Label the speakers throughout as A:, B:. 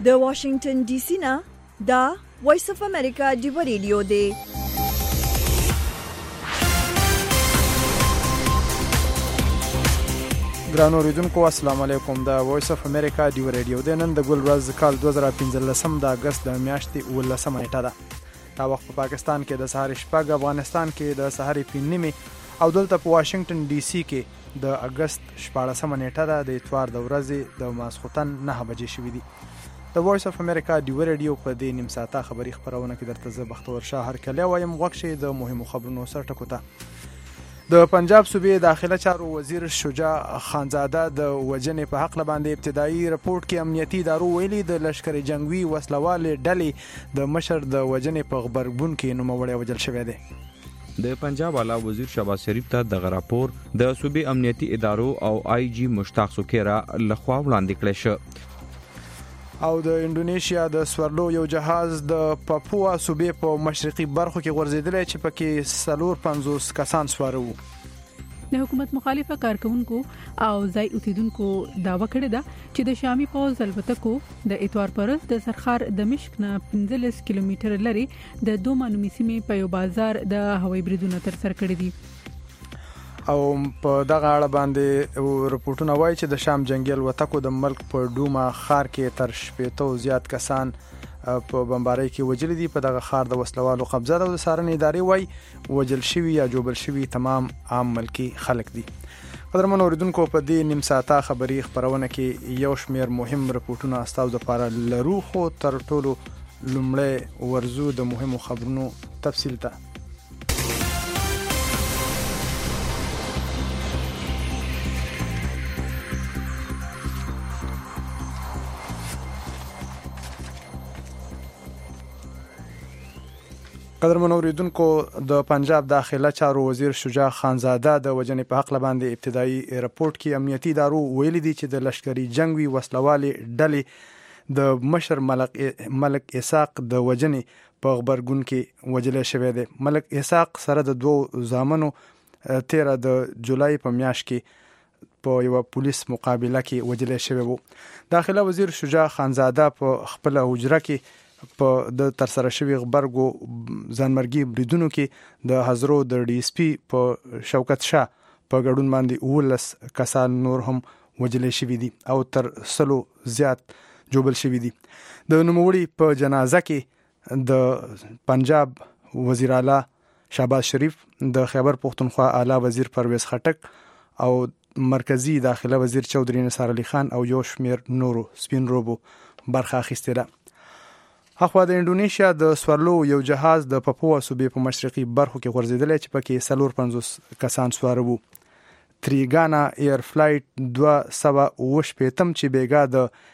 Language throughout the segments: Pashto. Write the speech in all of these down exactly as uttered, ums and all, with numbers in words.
A: د واشنگټن ډي سي نه دا وایس اف امریکا دی ریډیو دی.
B: ګران اوریدونکو السلام علیکم. د وایس اف امریکا دی ریډیو د نن د ګل ورځ کال دوه زره پنځلسم د اگست د میاشتې ولسمه نیټه ده. دا وخت په پاکستان کې د سهار شپږ، افغانستان کې د سهار پنځه نیمې او دلته په واشنگټن ډي سي کې د اگست شپاړسمه نیټه ده. د اتوار د ورځې د ماسخوتن نه بجې شوې دي. د وایس اف امریکا دی ریډیو په دې نیم ساعته خبری خبرونه کې درته زه بختور شاه هر کله وایم وغښې د مهمو خبرونو سره ټکوته. د پنجاب صوبې داخله چارو وزیر شجاع خانزاده د وجنې په حق باندې ابتدایي رپورت کې امنیتي ادارو ویلي د لشکر جنگوي وسلوال ډلې د مشر د وجنې په خبرګون کې نوموړی وجل شوی دی.
C: د پنجاب اعلی وزیر شهباز شریف ته د راپور د صوبې امنیتي ادارو او آی جی مشتاق سوکیرا لخوا وړاندې کړی شو.
B: او د انډونیشیا د سورلو یو جهاز د پاپوا صوبې په مشرقي برخو کې غورځېدلی چې پکې څلور پنځوس کسان سواره وو.
D: د حکومت مخالفه کارکونکو او ځای اوسیدونکو داوا کړې ده چې د شامي پوځ الوتکو د اتوار پر د سرخار د مشک نه پنځلس کیلومتر لري د دوه مانومي سیمې په یو بازار د هوایي بریدونو تر سره کړی دي.
B: او په دغه اړه باندې رپورټونه وایي چې د شام جنگي الوتکو د ملک په ډوما ښار کې تر شپېتو زیات کسان په بمبارۍ کې وجل دي. په دغه ښار د وسلوالو قبضه ده او د څارنې ادارې وایي وجل شوي یا جوبل شوي تمام عام ملکي خلک دي. قدرمن اوریدونکو په دې نیم ساعته خبري خبرونه کې یو شمېر مهم رپورټونه استاو د پاره لرو، خو تر ټولو لومړی ورزو د مهمو خبرونو تفصیل ته. قدرمن اوریدونکو د پنجاب داخله چارو وزیر شجاع خانزاده د وجنې په حق باندې ابتدایي رپورت کې امنیتي ادارو ویلي دي چې د لشکري جنگوي وسلوالي ډلې د مشر ملک ملک اسحاق د وجنې په خبرګون کې وجل شوی دی. ملک اسحاق سره د دوه زامنو تیرا د جولای په میاشت کې په یو پولیس مقابله کې وجل شوی وو. داخله وزیر شجاع خانزاده په خپل حجره کې په د تر سره شوی خبرګو ځانمرګي بریدونو کې د حضرو د ډي اس پی په شوکت شاه په ګډون باندې ولس کسان نور هم وجل شوی دي او تر سلو زیات جوبل شوی دي. د نوموړي په جنازه کې د پنجاب وزیر اعلی شهباز شریف، د خیبر پختونخوا اعلی وزیر پرویز خټک او مرکزی داخله وزیر چودري نثار علي خان او یو شمېر نورو سپین روبو برخه اخیستې ده. اخوا د انډونیشیا د سورلو یو جهاز د پاپوا صوبې په مشرقي برخو کې غورځېدلی چې پکې څلور پنځوس کسان سواره وو. تریګانا ایر فلایټ دوه سوه اوه شپېتم چې بیګا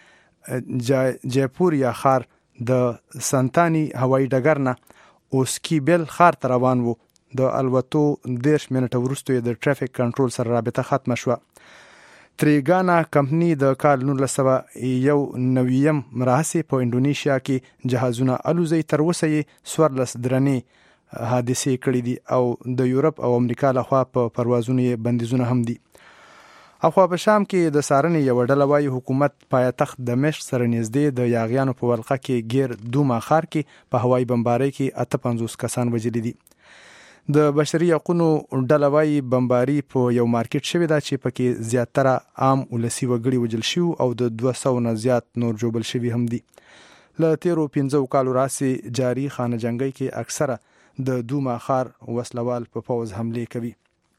B: د جیپوریا ښار د سنتاني هوایي ډګر نه اوسکیبل ښار ته روان وو. د الوتو دېرش منټه وروسته یې د ټرافیک کنټرول سره رابطه ختمه شوه. تریګانا کمپنی د کال نولس سوه یو نویم راهیسې په انډونیشیا کې جهازونه الوزي. تر اوسه یې څوارلس درنې حادثې کړې دي او د یورپ او امریکا لخوا په پروازونو یې بندیزونه هم دي. اخوا په شام کې د څارنې یوه ډله وایي حکومت پایتخت دمشق سره نږدې د یاغیانو په ولقه کې ګیر دوما ښار کې په هوایي بمبارۍ کې اته پنځوس کسان وژلي دي. د بشري حقوقو ډله وایي بمباري په یو مارکیټ شوې ده چې پکې زیاتره عام ولسي وګړي وژل شوي او د دوه سوو نه زیات نور جوبل شوي هم دي. له تیرو پنځو کالو راهیسې جاري خانه جنګۍ کې اکثره د دوما ښار وسلوال په پوځ حملې کوي.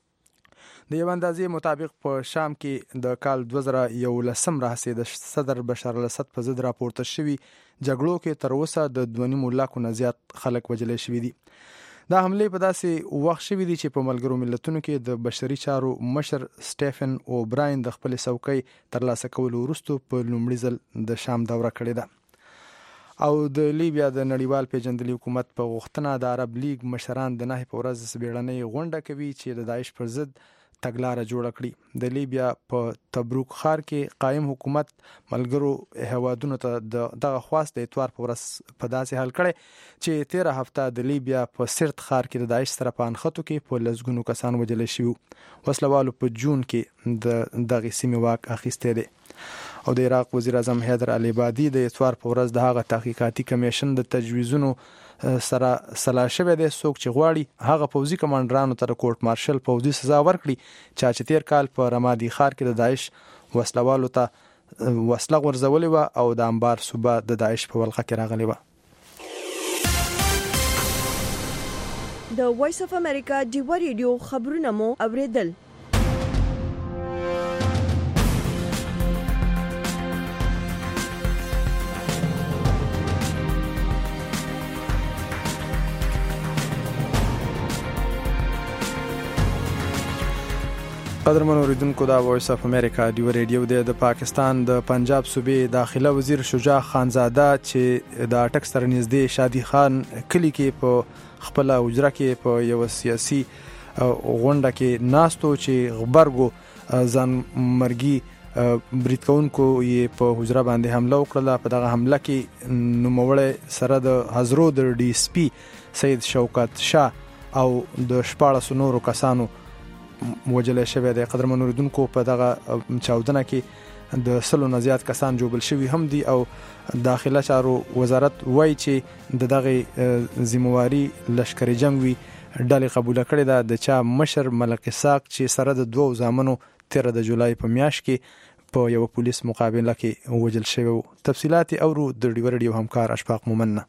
B: د یو اندازې مطابق په شام کې د کال دوه زره یولسم راهیسې د صدر بشار الاسد په ضد راپورته شوي جګړو کې تر اوسه د دوه نیم لاکو نه زیات خلک وژل شوي دي. دا حملې په داسې وخت شوي دي چې په ملګرو ملتونو کې د بشري چارو مشر سټیفن اوبراین د خپل څوکۍ ترلاسه کولو وروسته په لومړي ځل د شام دوره کړې ده. او د لیبیا د نړیوال پیژندلي حکومت په غوښتنه د عرب لیگ مشران د نهې په ورځ بیړنۍ غونډه کوي چې د داعش پر ضد تګلاره جوړه کړي. د لیبیا په تبروک ښار کې قائم حکومت ملګرو هیوادونو ته دغه خواست د اتوار په ورځ په داسې حل کړی چې تیره هفته د لیبیا په سرت ښار کې د داعش سره په انښتو کې په لسګونو کسان وژل شوي. وسلوالو په جون کې د دغه سیمې واک اخیستی دی. او د عراق وزیر اعظم حیدر العبادي د اتوار په ورځ د هغه تحقیقاتي کمیشن د تجویزونو سره سلا شوی دی څوک چې غواړي هغه پوځي کمانډرانو ته کورټ مارشل پوځي سزا ورکړي چې تیر کال په رمادي ښار کې د داعش وسلوالو ته وسله غورځولې و او د انبار صوبه د داعش په ولقه کې راغلی و.
A: د وایس اف امریکا ډیوا ریډیو خبرونه مو اوریدل.
B: قدرمن اوریدونکو دا وایس اف امریکا ډیوا ریډیو د پاکستان د پنجاب صوبې داخله وزیر شجاع خانزاده چې د اټک سره نږدې شادي خان کلی کې په خپل اجرا کې په یو سیاسي غونډه کې ناستو چې غبرګو ځان مرګي بریټکونکو یې په حجره باندې حمله وکړه. په دغه حمله کې نوموړی سره د حضرو د ډي اس پی سید شوکت شاه او د شپاړس نورو کسانو وجل شوی دی. قدرمن اوریدونکو په دغه چاودنه کې د سلو نه زیات کسان جوړل شوي هم دي او داخله چارو وزارت وایي چې د دغه ذمہواری لشکري جنگ وی ډلې قبول کړې ده. د چا مشر ملک اسحاق چې سره د دوو زامنو تیر د جولای په میاشت کې په یو پولیس مقابله کې وجل شوی. تفصيلات اورو د ډیوا ریډیو همکار اشفاق مومن.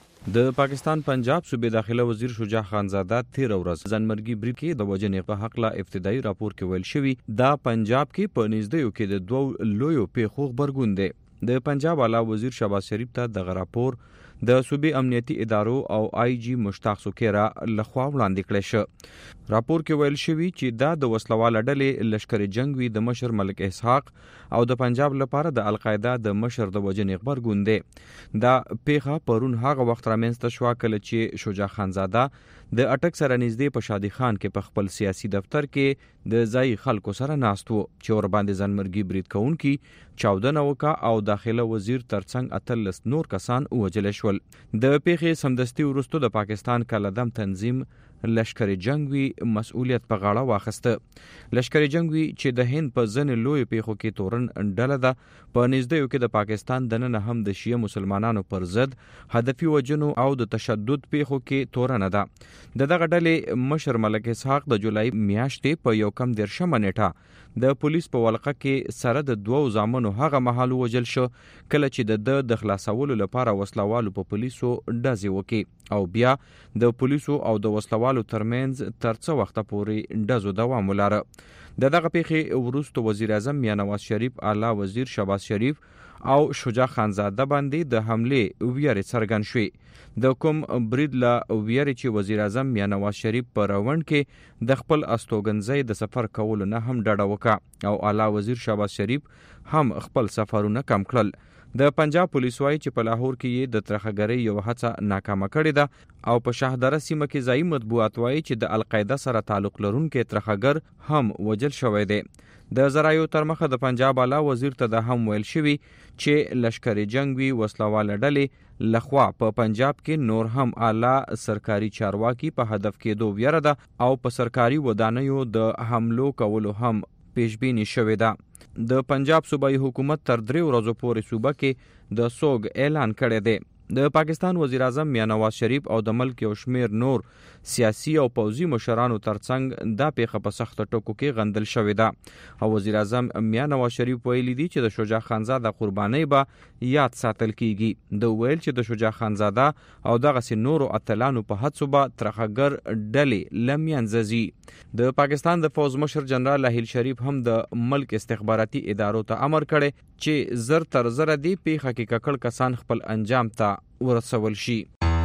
C: د پاکستان پنجاب صوبې داخله وزیر شجاع خانزاده تیر ورځ ځانمرګي بریټ کې د وجنې په حق لا ابتدایي راپور کې ویل شوی دا پنجاب کې په نږدې کې د دوو لویو پیښو خبرګون دی. د پنجاب اعلی وزیر شهباز شریف ته د راپور د صوبې امنیتي ادارو او آی جی مشتاق سوکیرا لخوا وړاندې کړی شو. راپور کې ویل شوی چې دا د وسلواله ډلې لشکري جنگ وی د مشر ملک اسحاق او د پنجاب لپاره د القاعده د مشر د وجنې خبرګون دی. دا پیښه پرون هغه وخت رامنځته شو کله چې شجاع خانزاده د اټک سره نږدې په شادي خان کې په خپل سیاسي دفتر کې د ځای خلکو سره ناست وو چې ور باندې ځانمرګي بریټ کوونکی چاودنه وکړه او داخله وزیر ترڅنګ اتلس نور کسان ووجل شول. د پیښې سمدستي وروسته د پاکستان کلدم تنظیم لشکري جنگوي مسؤلیت په غاړه واخیسته. لشکري جنگوي چې د هند په ځنې لوی پیښو کې تورن ډله ده په نږدې کې د پاکستان دننه هم د شیعه مسلمانانو پر ضد هدفي وجنو او د تشدد پیښو کې تورن ده. د دغه ډلې مشر ملک اسحاق د جولای میاشتې په یو کم دیرشمه نیټه د پولیس په ولقه کې سره د دوو زامنو هغه مهال وجل شو کله چې د د خلاصولو لپاره وسلوالو په پولیسو ډزې وکړي او بیا د پولیسو او د وسلوالو ترمنځ تر څو وخت پورې ډزو دوام ولاره. د دغه پیښې وروسته وزیر اعظم میاں نواز شریف، اعلی وزیر شهباز شریف او شجاع خانزاده باندې د حمله ویری څرګند شوی. د کوم برید لا ویری چې وزیر اعظم میاں نواز شریف په راوند کې د خپل استوګنځي د سفر کولو نه هم ډډه وکړه او اعلی وزیر شهباز شریف هم خپل سفرونه کم کړل. د پنجاب پولیس وايي چې په لاهور کې د ترخګری یو هڅه ناکامه کړې ده او په شاهدره سیمه کې ځای مطبوعات وايي چې د القاعده سره تعلق لرونکي ترخګر هم وجل شوی دی. د زرایو تر مخه د پنجاب اعلی وزیر ته د هم ویل شوی چې لشکري جنگوي وسلواله ډلې لخوا په پنجاب کې نور هم اعلی سرکاري چارواکي په هدف کې دوه ویره ده او په سرکاري ودانیو د حملو کولو هم پیشبینی شوې ده. د پنجاب صوبایي حکومت تر درې ورځې پورې صوبه کې د سوګ اعلان کړی دی. د پاکستان وزیر اعظم میاں نواز شریف او د ملک یو شمیر نور سیاسي او پوځي مشرانو ترڅنګ دا پیښه په سخت ټکو کې غندل شوې ده او وزیر اعظم میاں نواز شریف ویلي دی چې د شجاع خانزاده قرباني به یاد ساتل کیږي. د ویل چې د شجاع خانزاده او دغه سي نورو اتلانو په هڅو به ترخګر ډلې لمینځي. د پاکستان د فوز مشر جنرال اهیل شریف هم د ملک استخباراتي ادارو ته امر کړي چې زر تر زر دی پیښه کې ککړ کسان خپل انجام ته ورسول شي.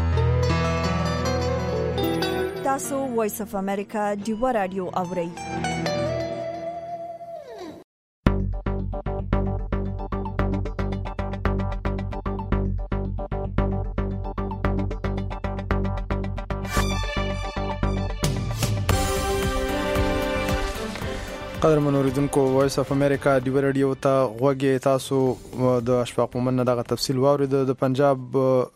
A: تاسو وایس اف امریکا ډیوا رادیو اورئ.
B: قدرمن اوریدونکو وایس اف امریکا دی رادیو ته غوږی تاسو د اشفاق مومن دغه تفصیل واورید. د پنجاب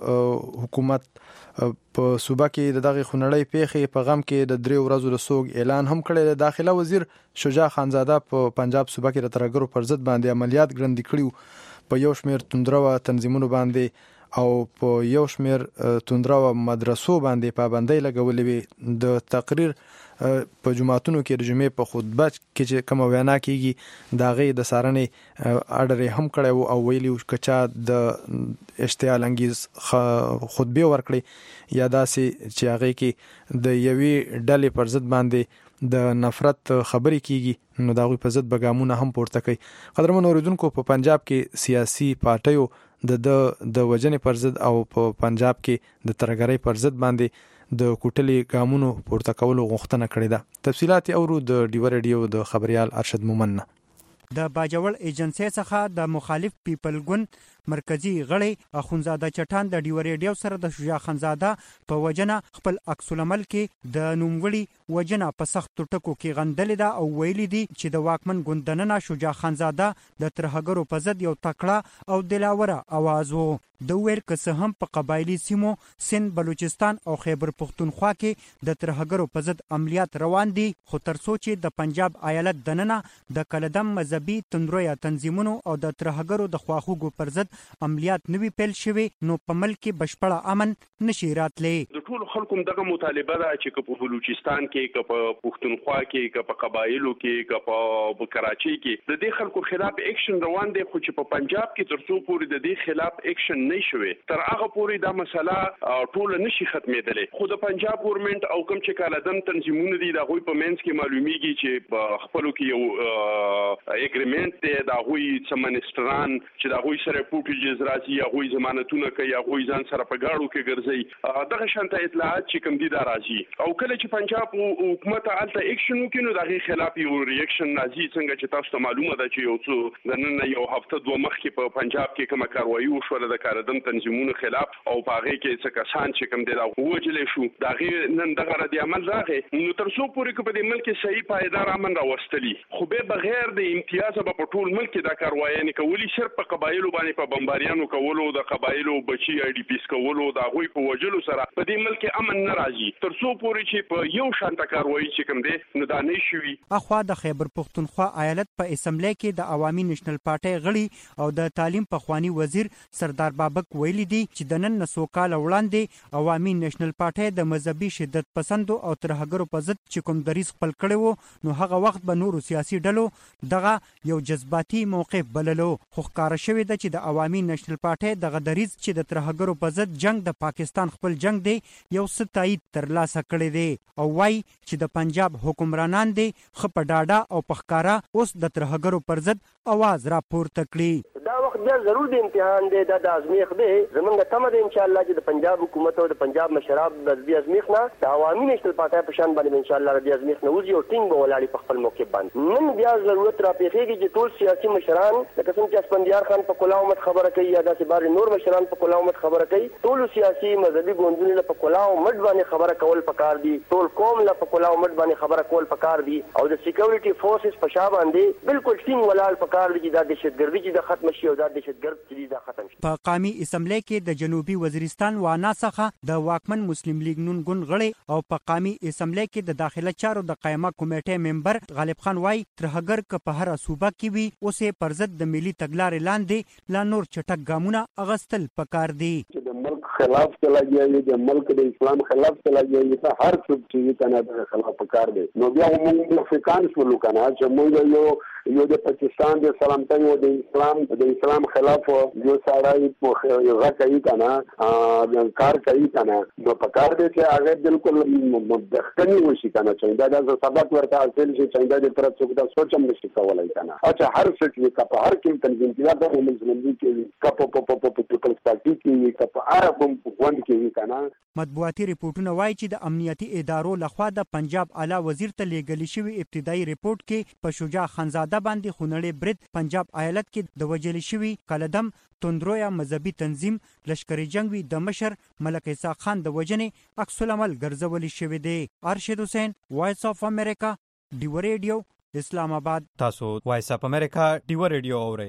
B: حکومت په صوبه کې د دغه خنړی پیخي په غم کې د درې ورځو د سوګ اعلان هم کړی. داخله وزیر شجاع خانزاده په پنجاب صوبه کې د ترګرو پر ضد باندې عملیات ګړندې کړیو. په یو شمېر توندرو تنظیمونو باندې او په یو شمېر توندرو مدرسو باندې پابندۍ لګولې وي. د تقریر په جمعتونو کې د جمعې په خطبه کې چې کوم وینا کیږي دا غي د سارنې اډر هم کړو او ویلي کچا د اشتعال انگیز خطبه ورکړي یا داسې چې هغه کې د یوې ډلې پر ضد باندې د نفرت خبرې کیږي نو دا غوي په ضد بګامونه هم پورته کوي. قدرمن اوریدونکو په پنجاب کې سیاسي پارټیو د د وجنې پر ضد او په پنجاب کې د ترګرۍ پر ضد باندې د کوټلې ګامونو پورته کولو غوښتنه کړې ده. تفصيلات اورو د ډیو رادیو د خبريال ارشد مومن.
E: د باجوړ ایجنسی څخه د مخالف پیپل ګوند مرکزی غړی اخونزاده چټان د ډیو رادیو سره د شجاع خانزاده په وجنه خپل عکس العمل کې د نوموړي وجنه په سخت ټکو کې غندل ده او ویلي دي چې د واکمن ګوندنه شجاع خانزاده د ترهګرو په ضد یو تکړه او دلاوره आवाज وو. د ویر که هم په قبایلی سیمو سند بلوچستان او خیبر پختونخوا کې د ترهګرو په ضد عملیات روان دي خو تر څو چې د پنجاب ایالت دننه د کلدم مذهبي تندرویا تنظیمونو او د ترهګرو د خواخوګو پر ضد عملیات نوي پیل شوي نو په ملک کې بشپړه امن نشي راتلی.
F: د ټول خلکو دغه مطالبه ده چې په بلوچستان کې که په پختونخوا کې که په قبایلو کې که په کراچۍ کې د دې خلکو خلاف اکشن روان دي خو چې په پنجاب کې تر څو پورې د دې خلاف اکشن نه شوي تر هغه پورې دا مسله ټول نشي ختمېدلې. خو د پنجاب ګورنمنت او کوم چې کالدم تنظیمونه دي دا غوي په مینس کې معلومیږي چې په خپلو کې یو اګریمنت دی دا غوي سمنستران چې دا غوي سره پوټیجز راځي یا غوي ضمانتونه کوي یا غوي ځان سره په گاړو کې ګرځي دغه شانته اطلاعات چې کوم دي دا راځي او کله چې پنجاب حکومت الته اکشن وکړي نو دغه خلاف یو ریاکشن راځي څنګه چې تاسو ته معلومه ده چې یو څو د نن یو هفته دوه مخکې په پنجاب کې کومه کاروایی وشوه د کاردم تنظیمونو خلاف او پاغه کې څه کسان چې کوم دي دا وجلې شو دغه نن دغه ردی عمل راغی نو تر څو پورې په دې ملک صحیح پایدار امن راوستلی خو به بغیر د امتیاز په ټول ملک دا کاروایی نه کولی صرف په قبایلو باندې په بمباریانو کولو د قبایلو بچي آی ډی پیس کولو دا غوي په وجلو سره په دې ملک امن نه راځي تر څو پورې چې په یو شانته کاروایی چې کوم دي نو دا نه شوي.
E: اخوا د خیبر پختونخوا ایالت په اسمبلی کې د عوامي نېشنل پارټي غړي او د تعلیم پخوانی وزیر سردار بابک ویلي دي چې د نن نسوکال وړاندې عوامي نېشنل پارټي د مذهبي شدت پسندو او ترهګرو په ضد چې کوم دریځ خپل کړي وو نو هغه وخت به نورو سیاسي ډلو دغه یو جذباتي موقف بللو خو ښکاره شوې ده چې د عوامي نېشنل پارټي دغه دریځ چې د ترهګرو په ضد جنگ د پاکستان خپل جنگ دی یو څه تایید ترلاسه کړی دی او وايي چې د پنجاب حکمرانان دي خپ ډاډا او پخکارا اوس د ترهګرو پر ضد आवाज را پورته کړي.
G: دا وخت بیا ضرور دی امتحان دی دا د ازمیخ دی زمونږ تمه ده ان شاء الله چې د پنجاب حکومت او د پنجاب مشراب د بیا ازمیخ نه د عوامي نېشنل پارټي په شان باندې ان شاء الله بیا ازمیخ نه وځي او ټینګ به ولاړی په خپل موقف باندې نن بیا ضرورت را پیښیږي چې ټول سیاسي مشران لکه څنګه چې اسفندیار خان په کلاومت خبره کوي یا داسې بار نور مشران په کلاومت خبره کوي ټول سیاسي مذهبي ګوندونو په کلاومت باندې خبره کول پکار دي ټول قوم له په کلاومت باندې خبره کول پکار دي او د سکیورټي فورسز په شا باندې بالکل ټینګ ولاړ پکار دي دا د دهشتګردي چې د ختم شي او دا دهشتګرد چې دا ختم شي.
E: په قومي اسمبلی کې د جنوبي وزیرستان وانا څخه د واکمن مسلم لیگ نون ګوند غړي او په قومي اسمبلی کې د داخله چارو د قائمه کمیټې ممبر غالب خان وای ترهګر ک په هر صوبه کې وي اوسې پر ضد د ملي تګلارې لاندې لا نور چټک ګامونه اغستل پکار دي.
H: د ملک خلاف چلا گیا د ملک د اسلام خلاف چلا گیا ته هر څه چې کنه د خلاف پکار دي نو بیا موږ فکان شو کنه چې موږ یو یو د پاکستان د سلامتۍ او د اسلام د اسلام خلاف یو سړی په یو غږی کنه کار کوي کنه نو پکار دي چې هغه بالکل مدخنی وشي کنه چې دا د سبق ورته حاصل شي چې دا د پر څوک دا سوچم نشي کولای کنه او چې هر څه چې په هر کې تنظیم کې دا د مسلمانۍ کې کپ په په په پیپلز پارټي کې کپ عرب غوند کې کنه.
E: مطبوعاتي ریپورتونه وایي چې د امنیتي ادارو لخوا د پنجاب اعلی وزیر ته لیږل شوی ابتدایي ریپورت کې په شجاع خانزاده باندې خونړی برید پنجاب ایالت کې د وجل شوی کلدم توندرویا مذهبي تنظیم لشکري جنگوي د مشر ملک اسحاق خان د وجنې عکس العمل ګرځول شوی دی. ارشد حسین وایس اف امریکا ډیو ریډیو اسلام آباد. تاسو وایس اپ امریکا ډیو ریډیو اورئ.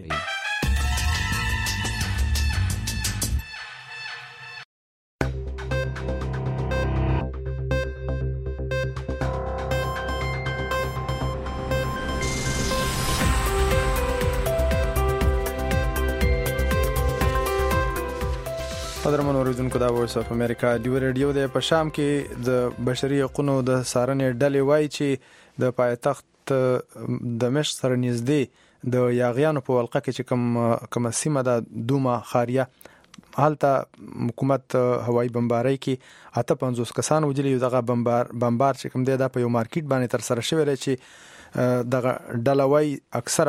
B: قدرمن اوریدونکو دا وایس اف امریکا ډیو ریډیو د پښام کې د بشري حقوقو د سارنې ډلې وایي چې د پایتخت دمشق سره نږدې د یاغیانو په ولقه کې چې کوم کوم سیمه د دوما خاریه حالته حکومت هوایي بمبارۍ کې اته پنځوس کسان وجلي یو دغه بمبار بمبار چې کوم دی د په یو مارکیټ باندې تر سره شوی چې دغه ډلوي اکثره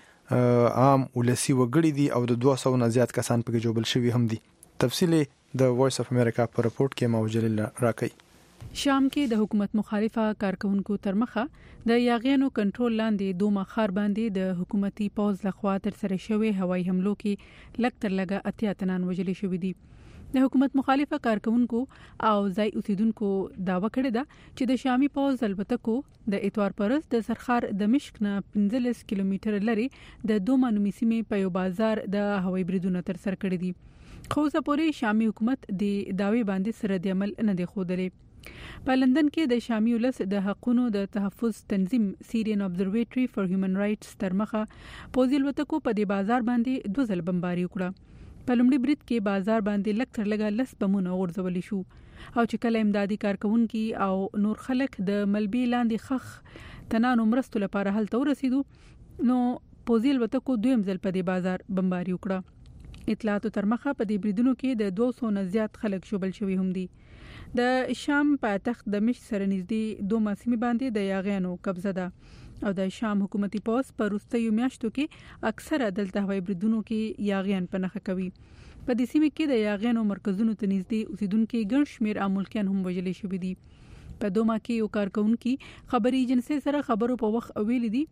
B: پکې عام ولسی وګړي دي او د دوه سوه نه زیات کسان پکې جوړل شوی هم دي. تفصیلی د وایس اف امریکا په رپورت کې موجل راکړي.
D: شام کې د حکومت مخالفه کارکونکو تر مخه د یاغیانو کنټرول لاندې دوما خار باندې د حکومتي پوز لخوا تر سره شوی هوایي حملو کې لږ تر لږه اتیا تنان وژل شوی دي. د حکومت مخالفه کارکونکو او ځای اوسیدونکو داوا کړې ده چې د شامي پوز البتکو د اتوار پرز د سرخار دمشق نه پنځلس کیلومتره لري د دوما نومي سیمې په یو بازار د هوایي بریدونو تر سره کړی دي. خو زپوري شامي حکومت د داوی باندې سره د عمل نه دی خوده. په لندن کې د شامي ولس د حقوقو د تحفظ تنظیم سیرین ابزرویټری فار هیومن رائټس ترمخه پوزیل وتکو په دې بازار باندې دوه ځل بمباري وکړه. په لومړي برید کې بازار باندې لک تر لګا لس بمونه ورځول شو او چې کله امدادي کارکونکو او نور خلک د ملبي لاندې خخ تنانو مرستو لپاره هلته ورسېدو نو پوزیل وتکو دویم ځل په دې بازار بمباري وکړه. اطلاعاتو تر مخه په دې بریدونو کې د دوه سوه نه زیات خلک شوبل شوی هم دي. د شام پایتخت دمشق سره نږدې دوه مسیمه باندې د یاغیانو قبضه ده او د شام حکومتي پوس په وروستیو میاشتو کې اکثره دلته هوایي بریدونو کې یاغیان په نخښه کوي. په دې سیمه کې د یاغیانو مرکزونو ته نږدې اوسیدونکو ګڼ شمیر امولکان هم وژل شوی دي. په دوما کې یو کارکونکو خبري ایجنسی سره خبرو په وخت ویل دي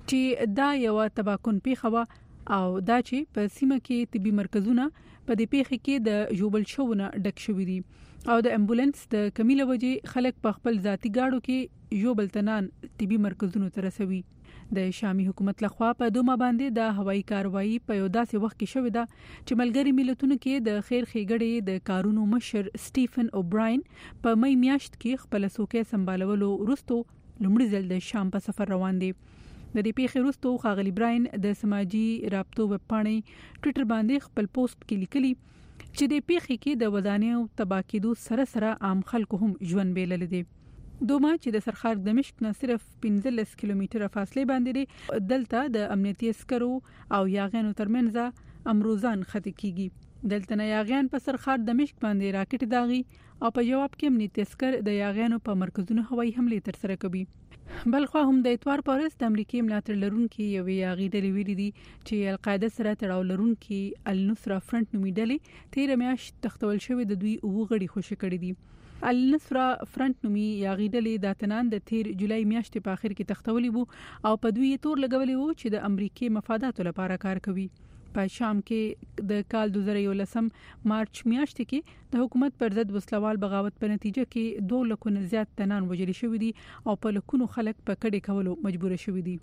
D: چې دا یو تباکون پیښه او دا چې په سیمه کې طبي مرکزونه په دې پیښه کې د جوبل شوونه ډک شوی دي او د امبولانس د کمی له وجې خلک په خپل ذاتی گاډو کې جوبل تنان طبي مرکزونو ته رسوي. د شامي حکومت لخوا په دوما باندې د هوایي کاروایی په یو داسې وخت کې شوې ده چې ملګری ملتونو کې د خیر ښېګړې د کارونو مشر سټیفن اوبراین په مې میاشت کې خپل سوکې سمبالولو وروسته لومړي ځل د شام په سفر روان دي. د دې پیښې وروسته خاغلی براین د سماجی رابطو وب پاڼې ټوئیټر باندې خپل پوسټ کې لیکلي چې د پیښې کې د ودانیو تباہ کېدو سره سره عام خلکو هم ژوند بیلل دي. دوما چې د سرخار دمشق نه صرف پنځلس کیلومتره فاصله باندې دلته د امنیتي عسکرو او یاغیانو ترمنځ امروزان خطي کیږي. دلته نه یاغیان په سرخار دمشق باندې راکټ داغي او په جواب کې امنیتي عسكر د یاغیانو په مرکزونو هوایي حمله تر سره کوي. بلخو هم د اتوار پرز د امریکای ملاتړ لرونکي یو یاغي ډلې ویلي دي چې القاعده سره تړاو لرونکي النصره فرنٹ نومي ډلې تیر میاشت تختول شوی د دوی او غړي خوشی کړی دي. النصره فرنٹ نومي یاغي ډلې د تنان د تیر جولای میاشتې په اخر کې تختولې وو او په دوی تور لګولې وو چې د امریکای مفاداتو لپاره کار کوي. په شام کې د کال دوه زره یولسم مارچ میاشتې کې د حکومت پر ضد وسلوال بغاوت په نتیجه کې دوه لکو نه زیات تنان وژل شوی دي او په لکونو خلک په کډې کولو مجبور شوی دي.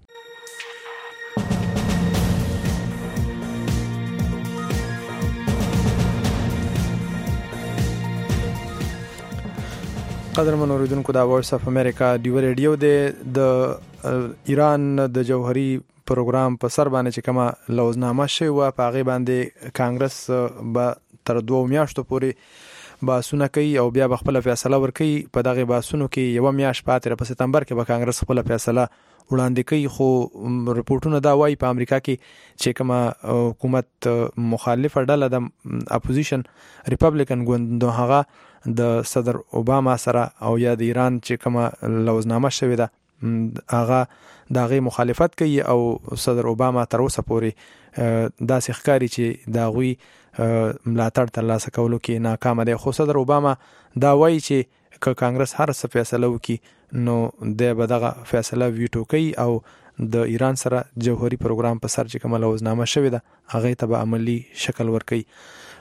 B: قدرمن اوریدونکو دا وایس اف امریکا ډیو ریډیو د ایران د جوهري پروګرام په سر باندې چې کومه لوزنامه شوی و په هغه باندې کانګرس به تر دوه میاشتو پورې باسونه کوي او بیا خپل فیصله ورکوي. په دغه باسونو کې یو میاشت پاتې په سپتمبر کې به کانګرس خپل فیصله وړاندې کوي. خو رپورټونه دا وایي په امریکا کې چې کومه حکومت مخالفه ډله د اپوزیشن ریپبلیکن ګوند هغه د صدر اوباما سره او یا د ایران چې کومه لوزنامه شوی ده هغه دغه مخالفت کوي او صدر اوباما تر اوسه پورې داسې ښکاری چې داغوی ملاتړ ترلاسه کولو کې ناکام دي. خو صدر اوباما دا وایي چې که کانګرس هر څه فیصله وکړي نو د به دغه فیصله ویټو کوي او د ایران سره جوهري پروګرام په سر چې کومه لوزنامه شوی ده هغه ته به عملی شکل ورکړي.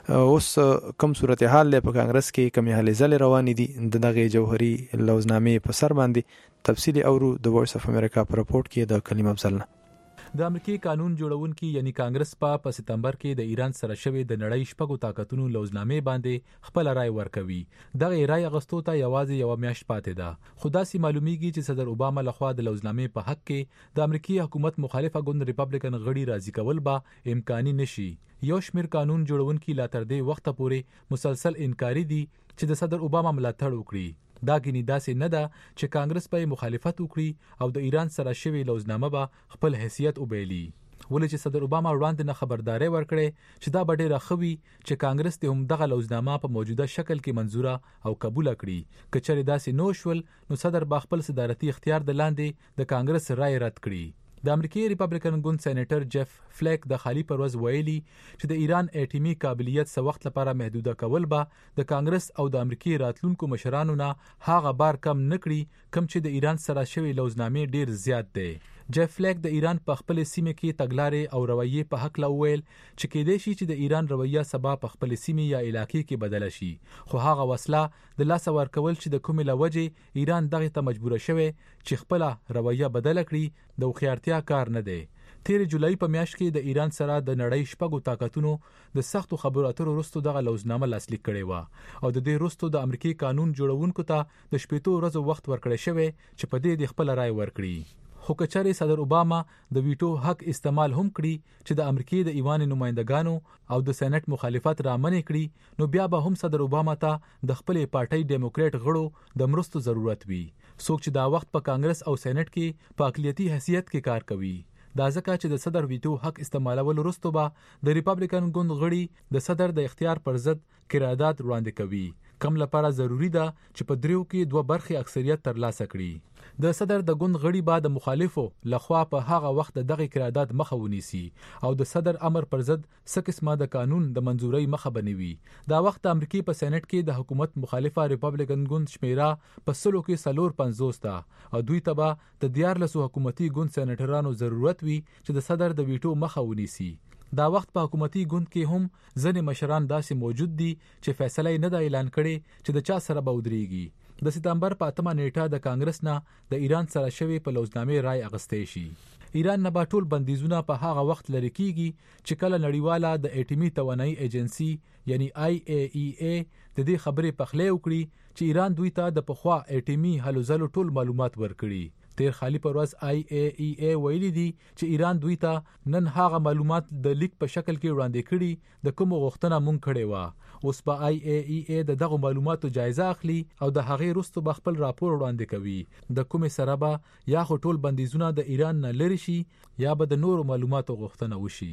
B: اوس کوم صورتحال له په کانګرس کې کمی حل زل روان دي دغه جوهري لوزنامې په سر باندې تفصیلی اورو د وایس اف امریکا په رپورت کې د کلیم افضل
I: د امریکای قانون جوړونکي یعنی کانګرس په په سپتمبر کې د ایران سره شوی د نړۍ شپږو طاقتونو لوزنامې باندې خپل رائے ورکوي. دغه رائے اغستو ته یوازې یو میاشت پاتې ده، خو داسې معلومیږي چې صدر اوباما لخوا د لوزنامې په حق کې د امریکای حکومت مخالفه ګوند ریپبلیکن غړي راضي کول به امکاني نشي. یو شمیر قانون جوړونکي لا تر دې وخت پورې مسلسل انکاري دي چې د صدر اوباما ملاتړ وکړي. دا غنی داسې نه ده چې کانګرس په مخالفت وکړي او د ایران سره شوی لوزنامه به خپل حیثیت وبېلي، ولې چې صدر اوباما وړاندې نه خبرداري ورکړي چې دا به ډېره خوي چې کانګرس ته هم دغه لوزنامه په موجوده شکل کې منزوره او قبول کړي. کچره داسې نو شول نو صدر با خپل صدارتي اختیار د لاندې د کانګرس رائے رد کړي. د امریکای ریپبلیکن ګوند سېنیټر جف فلیک د خالی پرواز ویلي چې د ایران اټومي قابلیت څه وخت لپاره محدوده کول به د کانګرس او د امریکای راتلونکو مشرانو نه هغه بار کم نکړي کم چې د ایران سره شوی لوزنامې ډیر زیات دی. جف فلیک د ایران په خپل سیمه کې تګلارې او رویې په حق لویل چې کېدې شي چې د ایران رویه سبا په خپل سیمه یا علاقې کې بدل شي، خو هغه وسله د لاس ورکول چې د کومې لوجې ایران دغه ته مجبور شوی چې خپل رویه بدل کړي د خيارتیا کار نه دی. تیر جولای په میاشت کې د ایران سره د نړۍ شپږو طاقتونو د سختو خبرو اترو وروسته دغه لوزنامه لاسلیک کړې و او د دې وروسته د امریکای قانون جوړونکو ته د شپږو ورځو وخت ورکړی شوی چې په دې د خپل رائے ورکړي. خو کچره صدر اوباما د ویټو حق استعمال هم کړی چې د امریکای د ایوان نمائندګانو او د سېنات مخالفت رامنې کړي، نو بیا به هم صدر اوباما ته د خپل پارټي ډیموکرات غړو د مرستو ضرورت وي، څوک چې دا وخت په کانګرس او سېنات کې په اقلیتي حیثیت کې کار کوي. دا ځکه چې د صدر ویټو حق استعمالول وروسته به د ریپبلیکن ګوند غړي د صدر د اختیار پر ضد قرارداد وړاندې کوي، کوم لپاره ضروری ده چې په دریو کې دوه برخې اکثریت ترلاسه کړي. د صدر د ګوند غړي به د مخالفو لخوا په هغه وخت دغه قرارداد مخه ونیسي او د صدر امر پر ضد څه قسمه د قانون د منزوري مخه بنوي. دا وخت امریکای په سېنات کې د حکومت مخالفه ریپبلیکن ګوند شمیره په سلو کې سلور پنځوس تا او دوی ته د دیارلسو حکومتي ګوند سېنیټرانو ضرورت وي چې د صدر د ویټو مخه ونیسي. دا وخت په حکومتي ګوند کې هم ځنې مشران داسې موجود دي چې فیصله نه دا اعلان کړي چې د چا سره به ودرېږي. د سپتمبر په اتمه نیټه د کانګرس نه د ایران سره شوی په لوزنامې رائے اغستې شي. ایران نه به ټول بندیزونه په هغه وخت لري کیږي چې کله نړیواله د اټومي توانایي ایجنسی یعنی آی ای ای ای د دې خبرې پخلې وکړي چې ایران دوی ته د پخوا اټومي هلو ځلو ټول معلومات ورکړي. تیر خالی پرواز آی ای ای ای ویلي دي چې ایران دوی ته نن هغه معلومات د لیک په شکل کې وړاندې کړي د کوم غوښتنه مونږ کړې و. اوس په آی ای ای ای د دغه معلوماتو جایزه اخلي او د هغې وروسته به خپل راپور وړاندې کوي د کومې سره به یا خو ټول بندیزونه د ایران نه لري شي یا به د نورو معلوماتو غوښتنه وشي.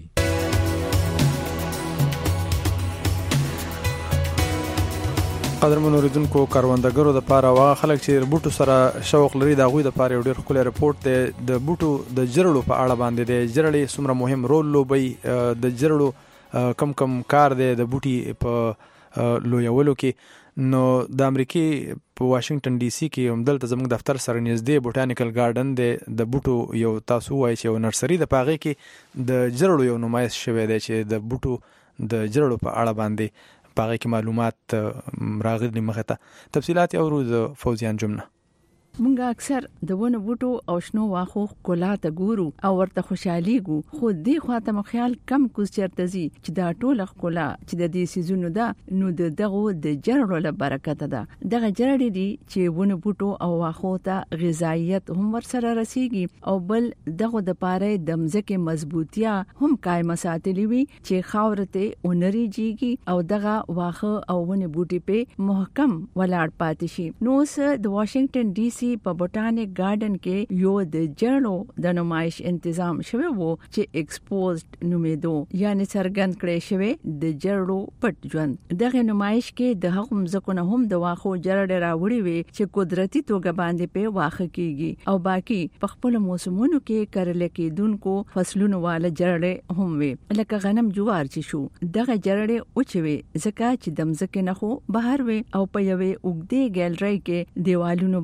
B: قدرمن اوریدونکو کاروندګرو د پاره واغه خلک چې بوټو سره شوق لري دا غوي د پاره ډیر خپل رپورت دی د بوټو د جرړو په اړه باندې دی. جرړې څومره مهم رول لوبي د جرړو کم کم کار دی د بوټي په لویولو کې. نو د امریکای په واشنگټن ډي سي کې هم دلته زموږ دفتر سره نږدې بوټانیکل ګارډن دی د بوټو یو تاسو وایي چې یو نرسري د پاغه کې د جرړو یو نمایش شوی دی چې د بوټو د جرړو په اړه باندې پاغه کې معلومات راغلي مخه ته. تفصيلات اورو د فوزیان جمله.
J: مونږه اکثر د ونه بوټو او شنو واخو کولا ته ګورو او ورته خوشحالي ګو، خو دې خواته مخیال کم کوز چرته زی چې دا ټول کولا چې د دې سيزونو دا نو د دغه د جرړو له برکت ده. دغه جرړې دي چې ونه بوټو او واخو ته غذایت هم ور سره رسیږي او بل دغه د پاره د مزکه مضبوطیا هم قائم ساتلی وي چې خاورته اونري جيږي او دغه واخه او ونه بوټي په محکم ولاړ پاتې شي. نو سه د واشنگټن ډي سي په بوټانیک ګارډن کې یو د جړو د نمایش تنظیم شوی وو چې ایکسپوزډ نومېدو یعنی څرګند کړي شوی د جړو پټ ژوند. دغه نمایش کې د هغو مزکونه هم د واخو جړړې راوړي وي چې قدرتي توګه باندې په واخه کیږي او باقی په خپل موسمونو کې کرل کېدونکو فصلونو والا جړړې هم وي لکه غنم جوار چې شو. دغه جړړې اوچوي ځکه چې د مزکه نه خو بهر وي او په یوې اوګدې ګیلري کې دیوالونو باندې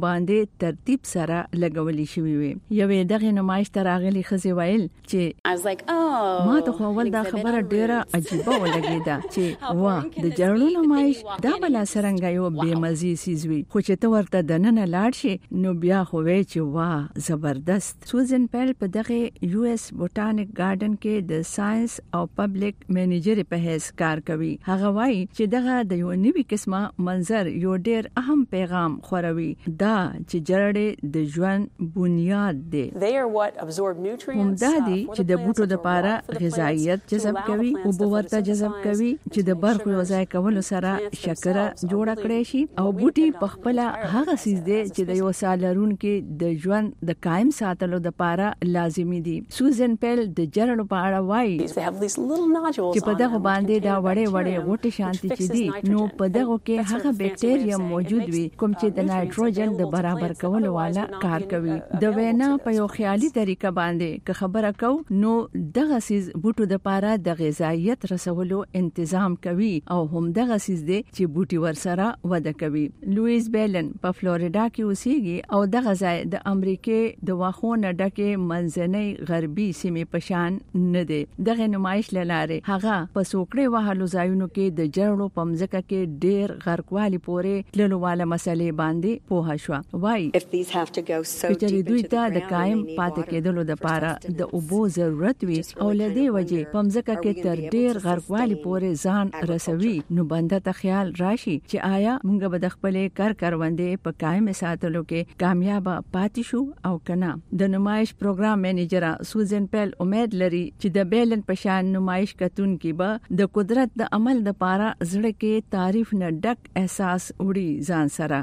J: په ترتیب سره لګولې شوې وي. یوې دغه نمایش ته راغلي ښځې ویل چې ما ته خو ول دا خبره ډیره عجیبه ولګېده چې وا د جړلو نمایش دا بلا سرنګ یو بې مزي سیزوي، خو چې ته ورته دننه لاړ شي نو بیا خو وی چې وا زبردست. سوزن پیل په دغه یو اس بوټانیک گارډن کې د ساينس او پبلک منیجر په حیث کار کوي. هغه وایي چې دغه د یو نوي قسمه منظر یو ډیر اهم پیغام خوروي، دا چې جړې د ژوند بنیاد دی. هم دا دی چې د بوټو د پاره غذایت جذب کوي او ورته جذب کوي چې د برخو یو ځای کولو سره شکره جوړ کړي شي او بوټي په خپل هغه سیس دی چې د یو سال رون کې د ژوند د قائم ساتلو د پاره لازمي دي. سوزن پیل د جړلو په اړه وایي چې په دغه باندې دا وړې وړې غوټې شانتي چې دي نو په دغه کې هغه بکټریا موجود وي کوم چې د نایټروجن د برابر کولو والا کار کوي. د وینا په یو خیالي طریقه باندې که خبره کو نو دغه سیس بوټو د پاره د غذایت رسولو تنظیم کوي او هم دغه سیس دی چې بوټي ورسره وده کوي. لوئیس بیلن په فلوریدا کې اوسېږي او دغه ځای د امریکای د واخونه ډکه منځنۍ غربي سیمې پشان نه دی. دغه نمایش لاره هغه په سوکړې وهلو ځایونو کې د جړړو پمځکه کې ډیر غرقوالي پورې تللو والا مسلې باندې پوها شو. وای چې دوی ته د قائم پاتې کېدلو لپاره د اوبو ضرورت وي او لدی وجه پمځکه کې تر ډیر غرقوالي پورې ځان رسوي نو بنده ته خیال راشي چې آیا موږ به د خپل کار کروندې په قائم ساتلو کې کامیاب پاتې شو او کنه. د نمایش پروګرام منیجر سوزن پیل امید لري چې د بیلن پشان نمایش کتون کې به د قدرت د عمل د پاره زړه کې تعریف نه ډک احساس وړي ځان سره.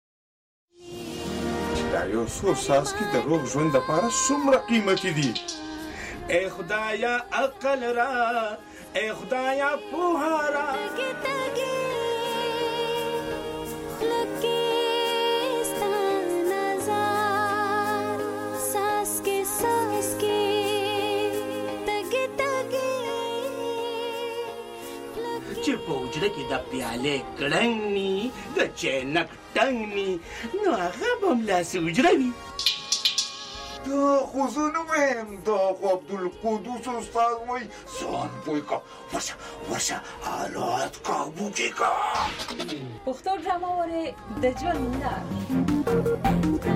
K: دا یو څو ساس کې د روغ ژوند د پاره څومره قیمتي دي. اے خدایا عقل را، اے خدایا پوهارا چې په وجره کې د پیالې کړنګ ني د چینک ټنګ ني نو هغه به ملاسې وجره وي. دا خو زه نه وایم، دا خو عبدالقدوس استاد وایي ځان پوه کا ورشه ورشه حالات کابو کې کا.
L: پښتو ډرامه وره د ژوند لار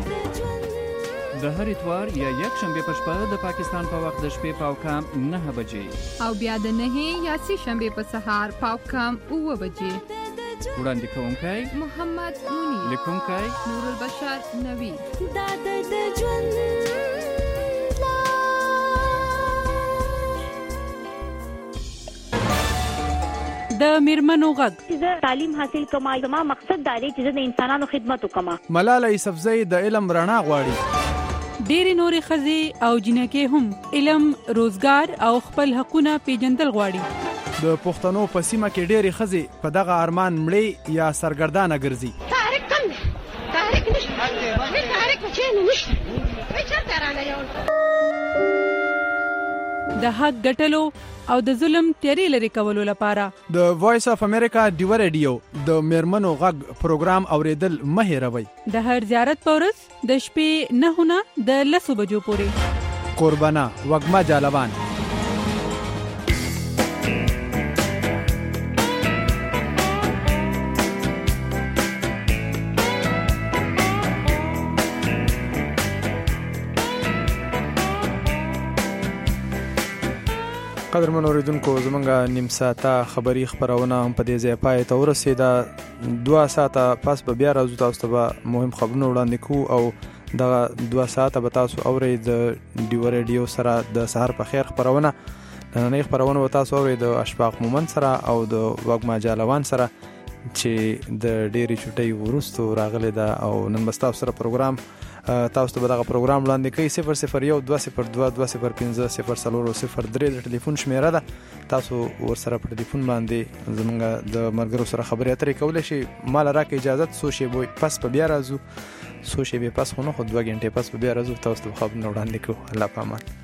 M: د هر اتوار یا یک شنبه په شپه د پاکستان په وخت د شپې پاو کام نه بجې
N: او بیا د نه یا سه شنبه په سهار پاو کام اوه بجې.
M: وړاندې کوونکی
N: محمد مونی،
M: لیکونکی
N: نور البشر نوی.
L: دا د ژوند
D: د میرمنو غږ
O: چې تعلیم حاصل کما زما مقصد دا دی چې د انسانانو خدمت وکما.
B: ملاله یوسفزۍ د علم رڼا غواړي.
D: ډېری نورې ښځې او جنکې هم علم، روزګار او خپل حقونه پیژندل غواړي.
B: د پښتنو په سیمه کې ډېری ښځې په دغه ارمان مړې یا سرګردانه ګرځي.
P: تحریک کم دی، تحریک نشته، هیڅ تحریک چېرې نشته، هیڅ چېرته رانه یو.
D: د حق ګټلو او د ظلم تیری لري کولو لپاره
B: د وایس اف امریکا ډیو ریډیو د میرمنو غږ پروګرام اوریدل مه هېروئ.
D: د هر زیارت په ورځ د شپې نه نه د لسو بجو پورې.
B: قربانه وږمه جالوان. قدرمن اوریدونکو زمونږه نیم ساعته خبری خبرونه هم په دې ځای پای ته ورسېده. دوه ساعته پس به بیا راځو تاسو ته به مهم خبرونه وړاندې کوو او دغه دوه ساعته به تاسو اورئ د ډیو ریډیو سره د سهار په خیر خبرونه. نننۍ خبرونه به تاسو اورئ د اشفاق مومند سره او د وږمه جالوان سره چې د ډېرې چوټۍ وروستو راغلی ده او نن به تاسو سره پروګرام تاسو ته به دغه پروګرام وړاندې کوي. صفر صفر یو دوه صفر دوه دوه صفر پنځه صفر څلور صفر درې د ټلیفون شمیره ده. تاسو ورسره په ټلیفون باندې زموږ د ملګرو سره خبرې اترې کولی شئ. ما له راکړئ اجازت، څو شېبې پس به بیا راځو، څو شېبې پس خو نه خو دوه ګنټې پس به بیا راځو تاسو ته خبرونه وړاندې کوو. الله په امان.